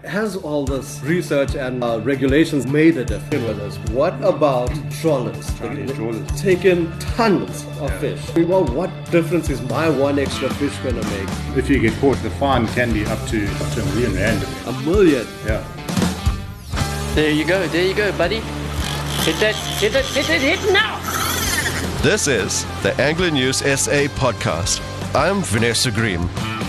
Has all this research and regulations made a difference with us? What about trawlers? Chinese trawlers. Taking tons of fish. Well, what difference is my one extra fish going to make? If you get caught, the fine can be up to R1 million. $1 million? Yeah. There you go, buddy. Hit it now! This is the Angler News SA podcast. I'm Vanessa Green.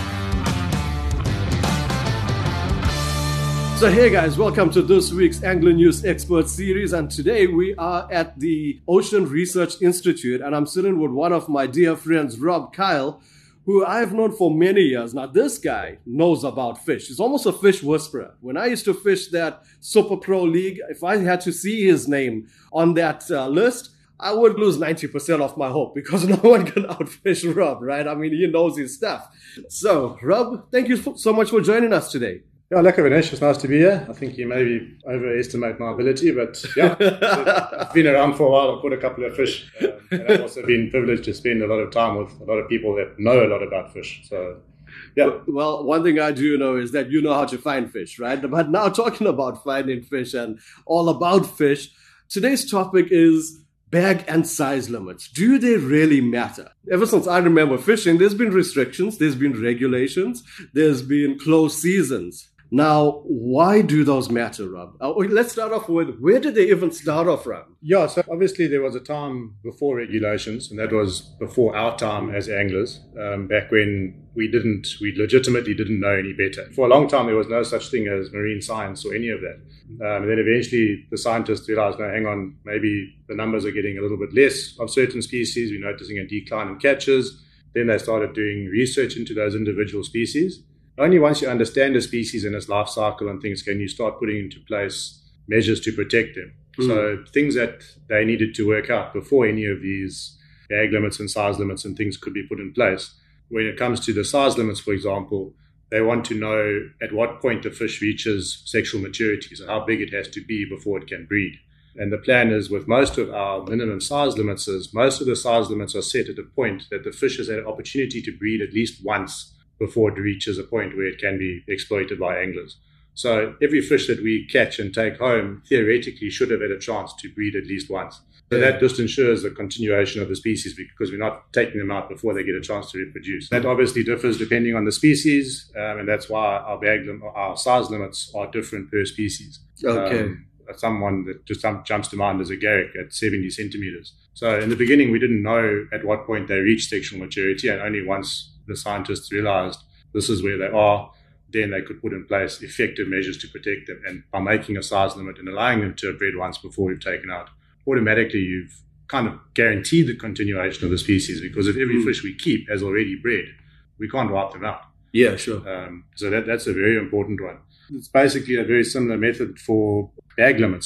So hey guys, welcome to this week's Angler News Expert Series, and today we are at the Ocean Research Institute, and I'm sitting with one of my dear friends, Rob Kyle, who I've known for many years. Now this guy knows about fish. He's almost a fish whisperer. When I used to fish that Super Pro League, if I had to see his name on that list, I would lose 90% of my hope because no one can outfish Rob, right? I mean, he knows his stuff. So Rob, thank you so much for joining us today. Yeah, lekker Vanessa, it's nice to be here. I think you maybe overestimate my ability, but yeah, I've been around for a while. I've caught a couple of fish, and I've also been privileged to spend a lot of time with a lot of people that know a lot about fish. So, yeah. Well, one thing I do know is that you know how to find fish, right? But now talking about finding fish and all about fish, today's topic is bag and size limits. Do they really matter? Ever since I remember fishing, there's been restrictions, there's been regulations, there's been closed seasons. Now, why do those matter, Rob? Let's start off with, where did they even start off from? Yeah, so obviously there was a time before regulations, and that was before our time as anglers, back when we legitimately didn't know any better. For a long time, there was no such thing as marine science or any of that. And then eventually the scientists realized, no, hang on, maybe the numbers are getting a little bit less of certain species. We're noticing a decline in catches. Then they started doing research into those individual species. Only once you understand a species and its life cycle and things can you start putting into place measures to protect them. So things that they needed to work out before any of these bag limits and size limits and things could be put in place. When it comes to the size limits, for example, they want to know at what point the fish reaches sexual maturity, so how big it has to be before it can breed. And the plan is with most of our minimum size limits is most of the size limits are set at a point that the fish has had an opportunity to breed at least once before it reaches a point where it can be exploited by anglers. So every fish that we catch and take home theoretically should have had a chance to breed at least once. So that just ensures the continuation of the species because we're not taking them out before they get a chance to reproduce. That obviously differs depending on the species, and that's why our size limits are different per species. Okay. Someone that just jumps to mind is a garrick at 70 centimeters. So in the beginning, we didn't know at what point they reached sexual maturity, and only once the scientists realized this is where they are, then they could put in place effective measures to protect them. And by making a size limit and allowing them to have bred once before we've taken out, automatically you've kind of guaranteed the continuation of the species, because if every fish we keep has already bred, we can't wipe them out. Yeah, sure. So that's a very important one. It's basically a very similar method for bag limits.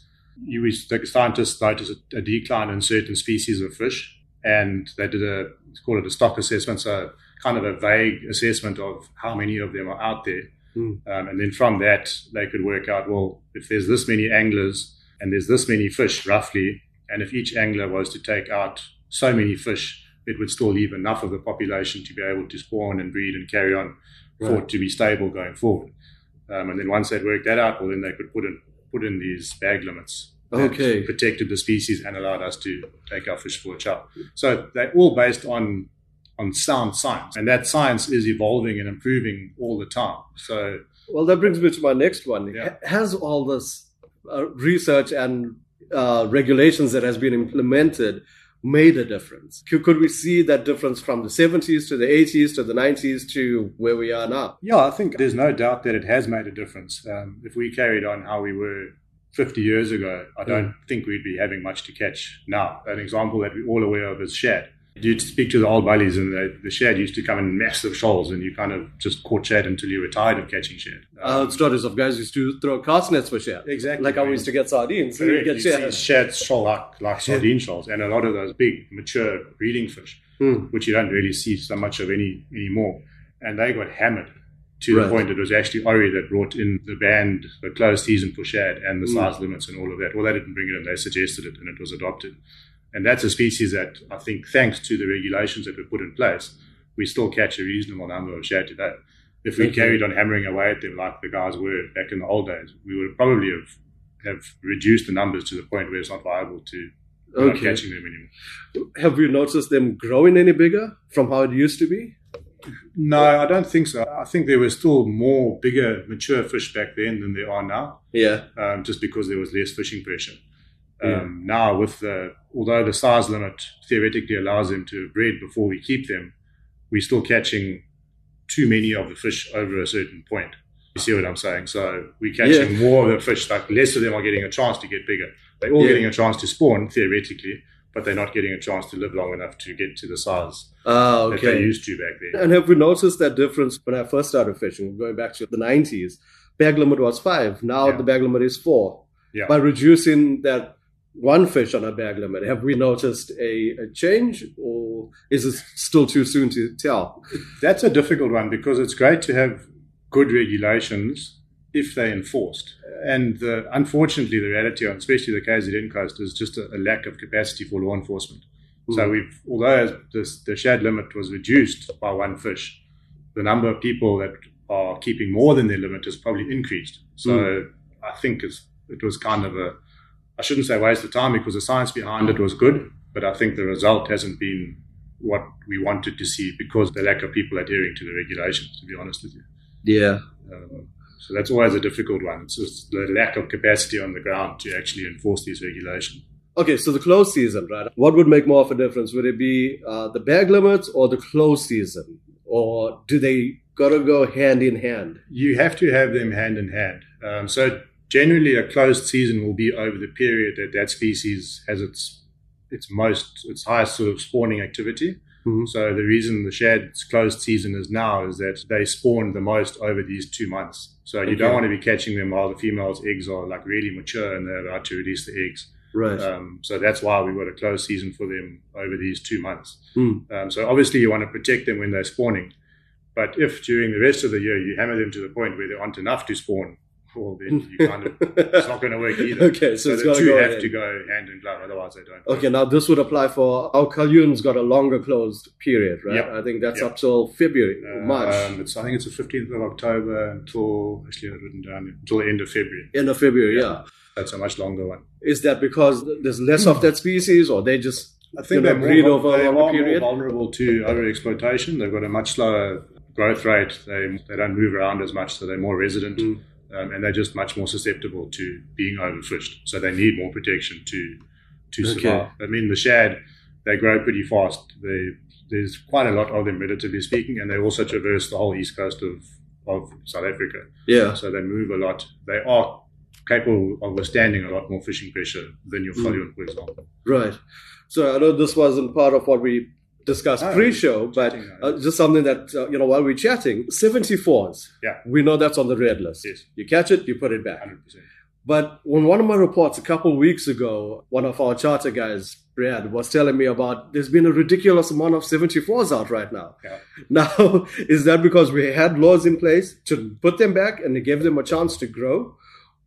The scientists noticed a decline in certain species of fish, and they did let's call it a stock assessment, so kind of a vague assessment of how many of them are out there. And then from that, they could work out, well, if there's this many anglers and there's this many fish roughly, and if each angler was to take out so many fish, it would still leave enough of the population to be able to spawn and breed and carry on for it to be stable going forward. And then once they'd worked that out, well, then they could put in these bag limits. Okay. Protected the species and allowed us to take our fish for a chow. So they're all based on sound science, and that science is evolving and improving all the time. So, well, that brings me to my next one. Yeah. Has all this research and regulations that has been implemented made a difference? Could we see that difference from the 70s to the 80s to the 90s to where we are now? Yeah, I think there's no doubt that it has made a difference. If we carried on how we were 50 years ago, I don't think we'd be having much to catch now. An example that we're all aware of is shad. You'd speak to the old buddies, and the shad used to come in massive shoals, and you kind of just caught shad until you were tired of catching shad. Stories of guys used to throw cast nets for shad. Exactly. Like how we used to get sardines. You get shad shoal like sardine shoals, and a lot of those big, mature breeding fish, which you don't really see so much of anymore. And they got hammered to the point it was actually Ori that brought in the closed season for shad and the size limits and all of that. Well, they didn't bring it in, they suggested it, and it was adopted. And that's a species that I think, thanks to the regulations that were put in place, we still catch a reasonable number of shad today. If we carried on hammering away at them like the guys were back in the old days, we would probably have reduced the numbers to the point where it's not viable to not catching them anymore. Have you noticed them growing any bigger from how it used to be? No, I don't think so. I think there were still more bigger, mature fish back then than there are now. Yeah. Just because there was less fishing pressure. Now, although the size limit theoretically allows them to breed before we keep them, we're still catching too many of the fish over a certain point. You see what I'm saying? So we're catching more of the fish, like less of them are getting a chance to get bigger. They're all getting a chance to spawn, theoretically, but they're not getting a chance to live long enough to get to the size that they used to back then. And have we noticed that difference when I first started fishing, going back to the 90s? Bag limit was 5. Now the bag limit is 4. Yeah. By reducing that one fish on a bag limit, have we noticed a change, or is it still too soon to tell? That's a difficult one because it's great to have good regulations if they're enforced. And unfortunately, the reality on especially the KZN coast is just a lack of capacity for law enforcement. So although the shad limit was reduced by one fish, the number of people that are keeping more than their limit has probably increased. So I think it was kind of I shouldn't say waste of time because the science behind it was good, but I think the result hasn't been what we wanted to see because the lack of people adhering to the regulations, to be honest with you. Yeah. So that's always a difficult one. It's just the lack of capacity on the ground to actually enforce these regulations. Okay, so the closed season, right? What would make more of a difference? Would it be the bag limits or the closed season? Or do they got to go hand in hand? You have to have them hand in hand. So generally, a closed season will be over the period that species has its highest sort of spawning activity. So the reason the shad's closed season is now is that they spawn the most over these 2 months. So you don't want to be catching them while the female's eggs are like really mature and they're about to release the eggs. Right. So that's why we've got a closed season for them over these 2 months. So obviously you want to protect them when they're spawning. But if during the rest of the year you hammer them to the point where there aren't enough to spawn, well, then you it's not going to work either. Okay, so the two have to go hand in glove, otherwise they don't. Okay, now this would apply for our Kalyun's got a longer closed period, right? Yep. I think that's up till February, March. I think it's the 15th of October until the end of February. End of February, yeah. That's a much longer one. Is that because there's less of that species, or they just I think they're more vulnerable to overexploitation. They've got a much slower growth rate. They don't move around as much, so they're more resident. And they're just much more susceptible to being overfished. So they need more protection to survive. I mean, the shad, they grow pretty fast. There's quite a lot of them, relatively speaking, and they also traverse the whole east coast of South Africa. Yeah. So they move a lot. They are capable of withstanding a lot more fishing pressure than your Kalyun, for example. Right. So I know this wasn't part of what we discussed pre-show, but just something that, while we're chatting, 74s. Yeah. We know that's on the red list. Yes. You catch it, you put it back. 100%. But on one of my reports a couple of weeks ago, one of our charter guys, Brad, was telling me about there's been a ridiculous amount of 74s out right now. Yeah. Now, is that because we had laws in place to put them back and give them a chance to grow?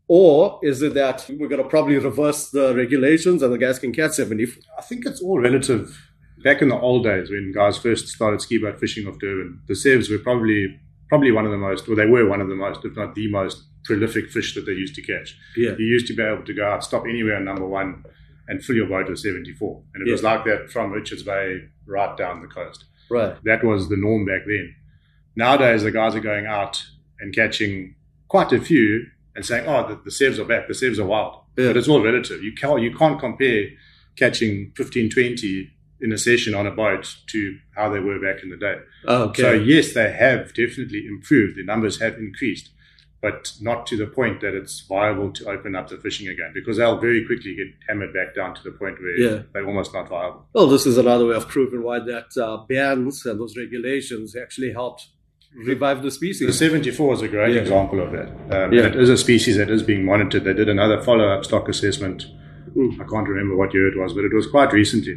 Or is it that we're going to probably reverse the regulations and the guys can catch 74? I think it's all relative. Back in the old days when guys first started ski boat fishing off Durban, the Sevs were probably one of the most, or they were one of the most, if not the most prolific fish that they used to catch. Yeah. You used to be able to go out, stop anywhere on number 1 and fill your boat with 74. And it was like that from Richards Bay right down the coast. Right. That was the norm back then. Nowadays, the guys are going out and catching quite a few and saying, the Sevs are back, the Sevs are wild. Yeah. But it's all relative. You can't compare catching 15, 20 in a session on a boat to how they were back in the day. Okay. So yes, they have definitely improved. The numbers have increased, but not to the point that it's viable to open up the fishing again, because they'll very quickly get hammered back down to the point where they're almost not viable. Well, this is another way of proving why that bans and those regulations actually helped revive the species. The 74 is a great example of that. It is a species that is being monitored. They did another follow-up stock assessment. I can't remember what year it was, but it was quite recently.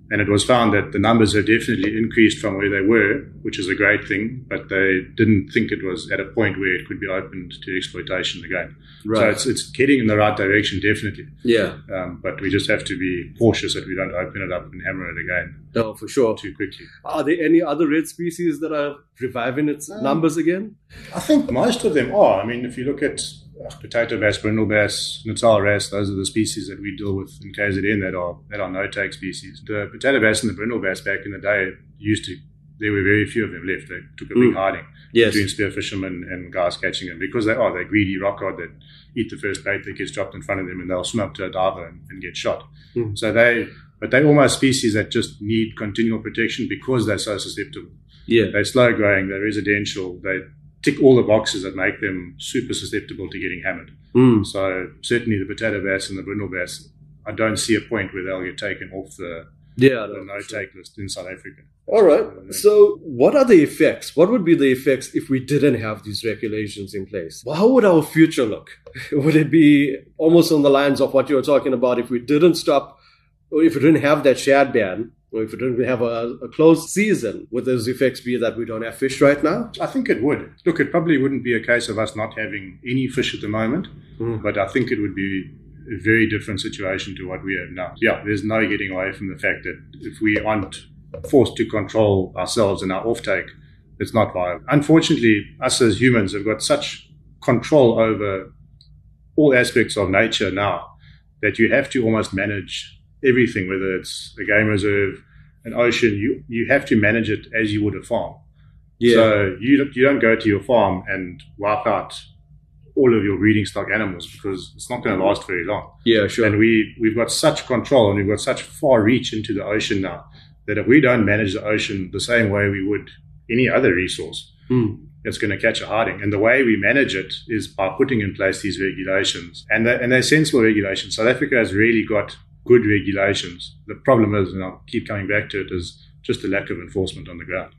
And it was found that the numbers have definitely increased from where they were, which is a great thing, but they didn't think it was at a point where it could be opened to exploitation again. Right. So it's heading in the right direction, definitely. Yeah. But we just have to be cautious that we don't open it up and hammer it again No, for sure. too quickly. Are there any other red species that are reviving its numbers again? I think most of them are. I mean, if you look at potato bass, brindle bass, Natal wrasse, those are the species that we deal with in KZN that are no-take species. The potato bass and the brindle bass back in the day there were very few of them left. They took a big hiding between spear fishermen and guys catching them because they're greedy rockcod that eat the first bait that gets dropped in front of them and they'll swim up to a diver and get shot. So they're almost species that just need continual protection because they're so susceptible. Yeah. They're slow growing, they're residential, they tick all the boxes that make them super susceptible to getting hammered. So certainly the potato bass and the brindle bass, I don't see a point where they'll get taken off the no-take list in South Africa. All right. So what are the effects? What would be the effects if we didn't have these regulations in place? Well, how would our future look? Would it be almost on the lines of what you were talking about if we didn't stop, or if we didn't have that shad ban, or if we didn't have a closed season, would those effects be that we don't have fish right now? I think it would. Look, it probably wouldn't be a case of us not having any fish at the moment, but I think it would be a very different situation to what we have now. Yeah, there's no getting away from the fact that if we aren't forced to control ourselves and our offtake, it's not viable. Unfortunately, us as humans have got such control over all aspects of nature now that you have to almost manage everything, whether it's a game reserve, an ocean, you have to manage it as you would a farm. Yeah. So you don't go to your farm and wipe out all of your breeding stock animals because it's not going to last very long. Yeah, sure. And we've got such control and we've got such far reach into the ocean now that if we don't manage the ocean the same way we would any other resource, it's going to catch a hiding. And the way we manage it is by putting in place these regulations. And they're sensible regulations. South Africa has really got good regulations. The problem is, and I'll keep coming back to it, is just the lack of enforcement on the ground.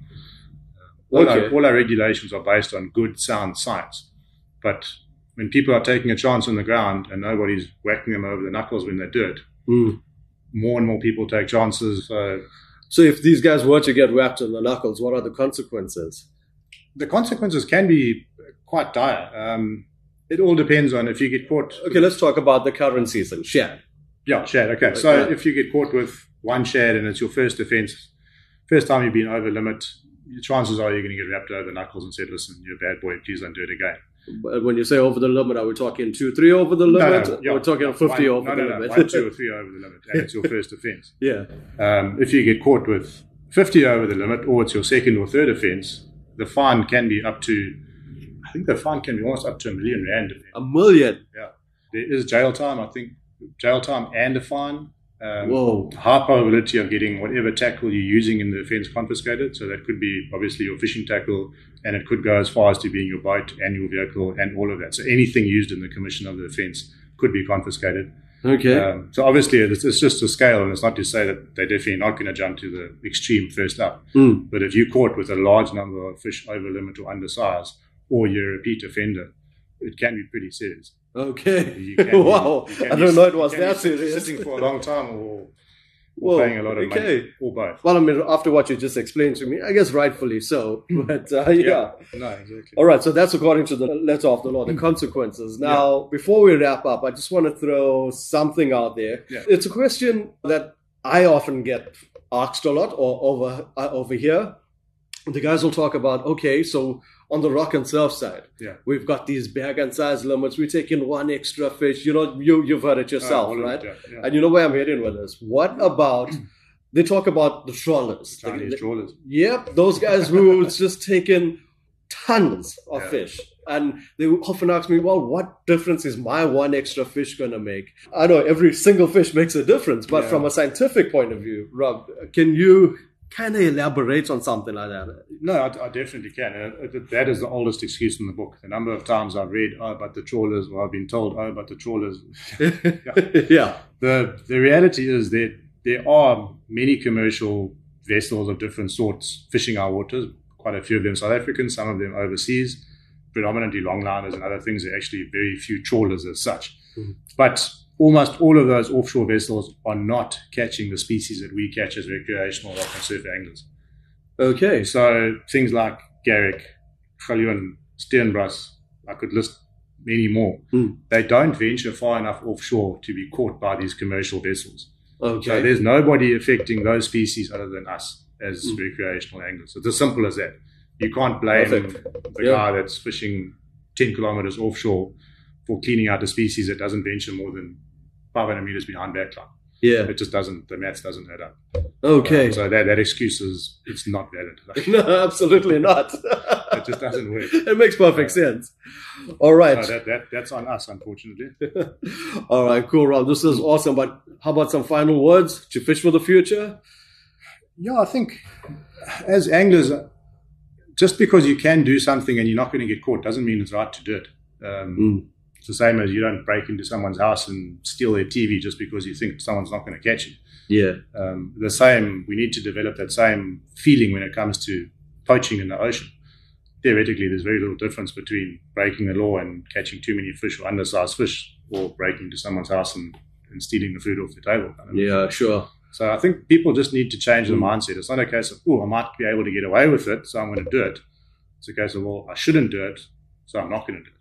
All our regulations are based on good, sound science. But when people are taking a chance on the ground and nobody's whacking them over the knuckles when they do it, more and more people take chances. So if these guys were to get whacked on the knuckles, what are the consequences? The consequences can be quite dire. It all depends on if you get caught. Okay, let's talk about the current season, shad. Yeah, shad. Okay, so if you get caught with one shad and it's your first offence, first time you've been over limit, chances are you're going to get wrapped over the knuckles and said, listen, you're a bad boy, please don't do it again. But when you say over the limit, are we talking 2, 3 over the limit? No, yeah. We're talking 50 over the limit. 1, 2 or 3 over the limit, and it's your first offence. Yeah. If you get caught with 50 over the limit, or it's your second or third offence, the fine can be up to, I think the fine can be almost up to R1 million. $1 million? Yeah. There is jail time, I think, jail time and a fine. Whoa. High probability of getting whatever tackle you're using in the offence confiscated. So that could be obviously your fishing tackle, and it could go as far as to being your boat and your vehicle and all of that. So anything used in the commission of the offence could be confiscated. Okay. So obviously it's just a scale, and it's not to say that they're definitely not going to jump to the extreme first up. But if you're caught with a large number of fish over limit or undersize, or you're a repeat offender, it can be pretty serious. Okay. Wow. I don't know it was that serious. Sitting for a long time or paying a lot of money, or both. Well, I mean, after what you just explained to me, I guess rightfully so. But yeah. No, exactly. All right. So that's according to the letter of the law, the consequences. Now, before we wrap up, I just want to throw something out there. Yeah. It's a question that I often get asked a lot, or over here. The guys will talk about, okay, so on the rock and surf side, we've got these bag and size limits. We're taking one extra fish. You know, you've heard it yourself, right? Yeah. And you know where I'm heading with this. What about, they talk about the trawlers. Chinese trawlers. Yep, those guys who just taking tons of fish. And they often ask me, well, what difference is my one extra fish going to make? I know every single fish makes a difference, but from a scientific point of view, Rob, can you kind of elaborate on something like that? No, I definitely can. That is the oldest excuse in the book. The number of times I've read, but the trawlers, or I've been told, but the trawlers. Yeah. The reality is that there are many commercial vessels of different sorts fishing our waters, quite a few of them South African, some of them overseas, predominantly longliners and other things. There are actually very few trawlers as such. But almost all of those offshore vessels are not catching the species that we catch as recreational rock and surf anglers. Okay. So things like Garrick, Galjoen, Steenbras, I could list many more. They don't venture far enough offshore to be caught by these commercial vessels. Okay. So there's nobody affecting those species other than us as recreational anglers. It's as simple as that. You can't blame the guy that's fishing 10 kilometers offshore for cleaning out a species that doesn't venture more than 500 meters behind backline. Yeah. It just doesn't, the maths doesn't add up. Okay. So that excuse is, it's not valid. No, absolutely not. It just doesn't work. It makes perfect sense. All right. No, that's on us, unfortunately. All right, cool, Rob. This is awesome. But how about some final words to fish for the future? Yeah, I think as anglers, just because you can do something and you're not going to get caught doesn't mean it's right to do it. It's the same as you don't break into someone's house and steal their TV just because you think someone's not going to catch you. Yeah. The same, we need to develop that same feeling when it comes to poaching in the ocean. Theoretically, there's very little difference between breaking the law and catching too many fish or undersized fish, or breaking into someone's house and stealing the food off the table. Yeah, sure. So I think people just need to change the mindset. It's not a case of, I might be able to get away with it, so I'm going to do it. It's a case of, I shouldn't do it, so I'm not going to do it.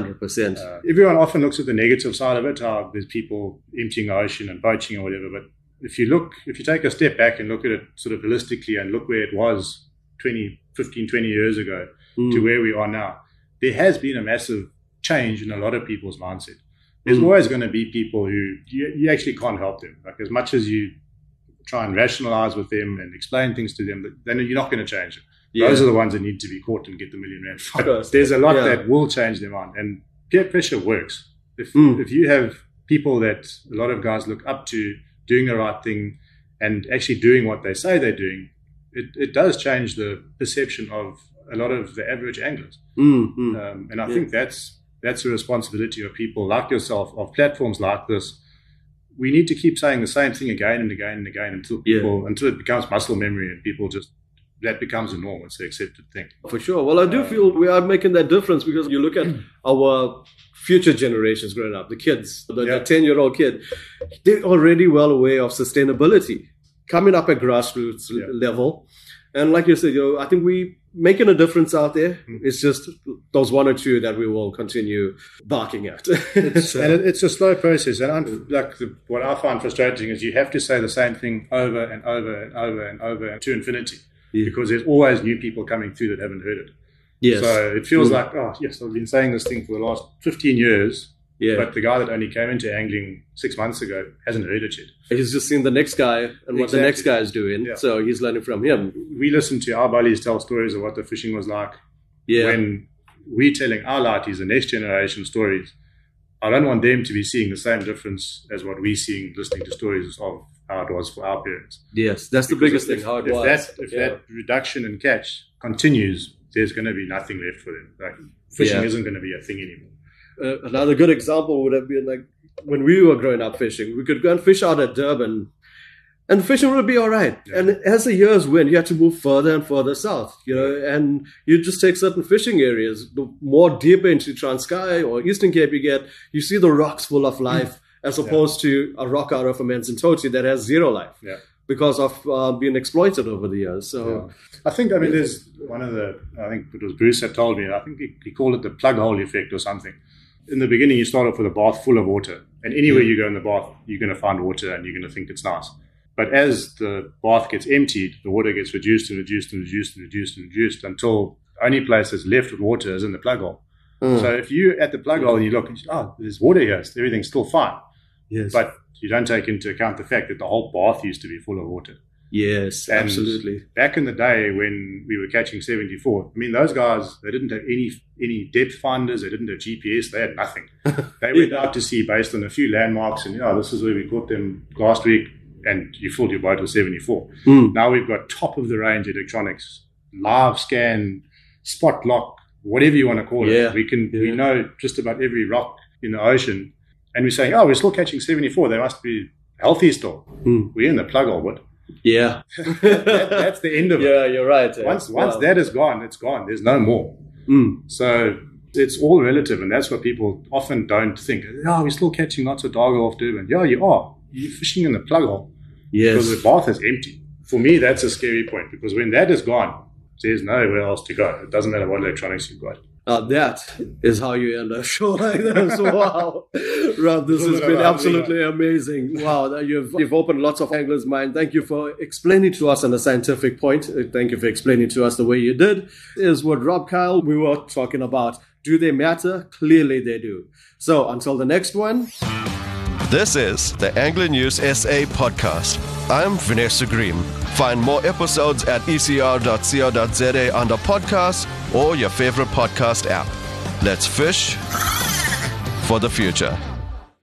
100%. Everyone often looks at the negative side of it, how there's people emptying the ocean and poaching or whatever. But if you take a step back and look at it sort of holistically and look where it was 15, 20 years ago to where we are now, there has been a massive change in a lot of people's mindset. There's always going to be people who you actually can't help them. Like, as much as you try and rationalize with them and explain things to them, then you're not going to change it. Yeah. Those are the ones that need to be caught and get the $1 million fine. There's a lot that will change their mind, and peer pressure works. If you have people that a lot of guys look up to doing the right thing and actually doing what they say they're doing, it does change the perception of a lot of the average anglers. And I think that's a responsibility of people like yourself, of platforms like this. We need to keep saying the same thing again and again and again until it becomes muscle memory and people just, that becomes a norm. It's the accepted thing. For sure. Well, I do feel we are making that difference, because you look at our future generations growing up, the kids, the 10-year-old kid, they're already well aware of sustainability, coming up at grassroots level. And like you said, I think we making a difference out there. It's just those one or two that we will continue barking at. And it's a slow process. And what I find frustrating is you have to say the same thing over and over and over and over to infinity. Because there's always new people coming through that haven't heard it. Yes. So it feels like, I've been saying this thing for the last 15 years, but the guy that only came into angling 6 months ago hasn't heard it yet. He's just seen the next guy and what the next guy is doing, so he's learning from him. We listen to our buddies tell stories of what the fishing was like. When we're telling our lighties, the next generation stories, I don't want them to be seeing the same difference as what we're seeing listening to stories of how it was for our parents. Yes, that's the biggest thing, how it was. If that reduction in catch continues, there's going to be nothing left for them. Like, fishing isn't going to be a thing anymore. Another good example would have been like when we were growing up fishing. We could go and fish out at Durban, and fishing would be all right. Yeah. And as the years went, you had to move further and further south, and you just take certain fishing areas. The more deeper into Transkei or Eastern Cape you get, you see the rocks full of life. As opposed to a rock out of a Manzantoti that has zero life because of being exploited over the years. So I think, there's I think it was Bruce that told me, I think he called it the plug hole effect or something. In the beginning, you start off with a bath full of water, and anywhere you go in the bath, you're going to find water and you're going to think it's nice. But as the bath gets emptied, the water gets reduced and reduced and reduced and reduced and reduced until the only place that's left with water is in the plug hole. So if you're at the plug hole and you look, there's water here, so everything's still fine. Yes. But you don't take into account the fact that the whole bath used to be full of water. Yes, and absolutely. Back in the day when we were catching 74, those guys, they didn't have any depth finders, they didn't have GPS, they had nothing. They went out to sea based on a few landmarks, and this is where we caught them last week, and you filled your boat with 74. Now we've got top of the range electronics, live scan, spot lock, whatever you want to call it. We know just about every rock in the ocean. And we're saying, we're still catching 74. They must be healthy still. We're in the plug hole, but that's the end of it. Yeah, you're right. Once that is gone, it's gone. There's no more. So It's all relative, and that's what people often don't think. Yeah, we're still catching lots of doggo off Durban. Yeah, you are. You're fishing in the plug hole. Yes. Because the bath is empty. For me, that's a scary point, because when that is gone, there's nowhere else to go. It doesn't matter what electronics you've got. That is how you end a show like this. Wow. Rob, this has been absolutely amazing. Wow, you've opened lots of anglers' mind. Thank you for explaining to us on a scientific point. Thank you for explaining to us the way you did. Is what Rob Kyle, we were talking about. Do they matter? Clearly they do. So until the next one. This is the Angler News SA podcast. I'm Vanessa Green. Find more episodes at ecr.co.za under podcasts or your favorite podcast app. Let's fish for the future.